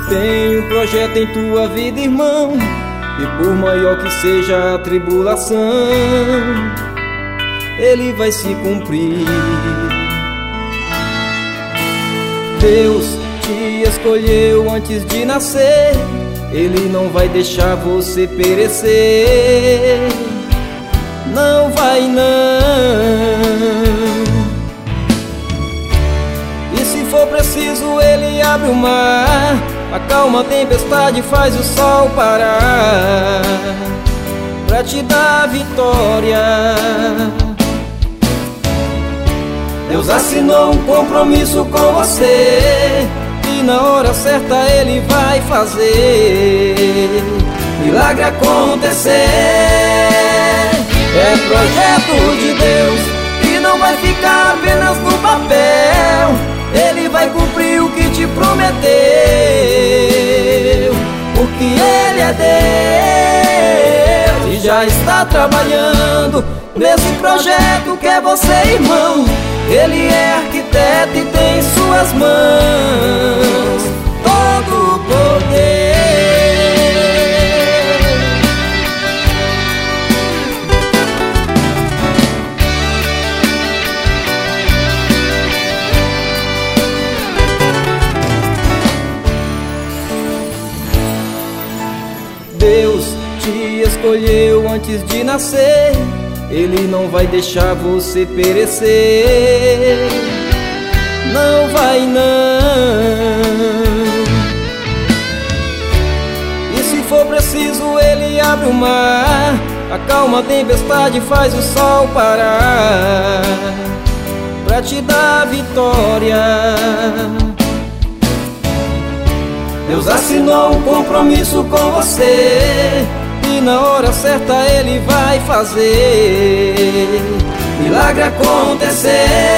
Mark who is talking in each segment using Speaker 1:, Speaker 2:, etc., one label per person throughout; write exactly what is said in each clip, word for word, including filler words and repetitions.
Speaker 1: Tem um projeto em tua vida, irmão, e por maior que seja a tribulação, ele vai se cumprir. Deus te escolheu antes de nascer, ele não vai deixar você perecer. Não vai não. E se for preciso, ele abre o mar, acalma a tempestade, faz o sol parar, pra te dar vitória. Deus assinou um compromisso com você, e na hora certa ele vai fazer milagre acontecer. É projeto de Deus e não vai ficar apenas no papel, ele vai cumprir o que te prometeu, porque ele é Deus e já está trabalhando nesse projeto que é você, irmão. Ele é arquiteto e tem em suas mãos todo o poder. Deus te escolheu antes de nascer, ele não vai deixar você perecer. Não vai não. E se for preciso, ele abre o mar, acalma a tempestade, faz o sol parar, pra te dar vitória. Deus assinou um compromisso com você, e na hora certa ele vai fazer milagre acontecer.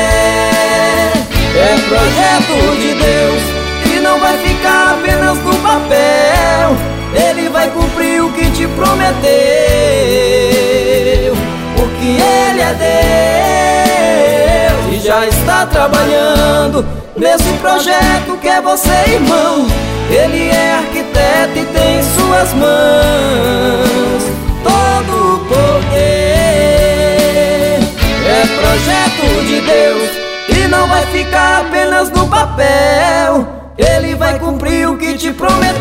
Speaker 1: É projeto de Deus e não vai ficar apenas no papel, ele vai cumprir o que te prometeu, porque ele é Deus e já está trabalhando nesse projeto que é você, irmão. Ele é arquiteto e tem em suas mãos todo o poder. É projeto de Deus e não vai ficar apenas no papel, ele vai cumprir o que te prometeu,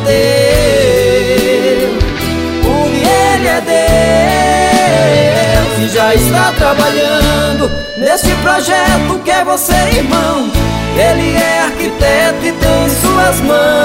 Speaker 1: porque ele é Deus e já está trabalhando nesse projeto que é você, irmão. Ele é arquiteto e tem em suas mãos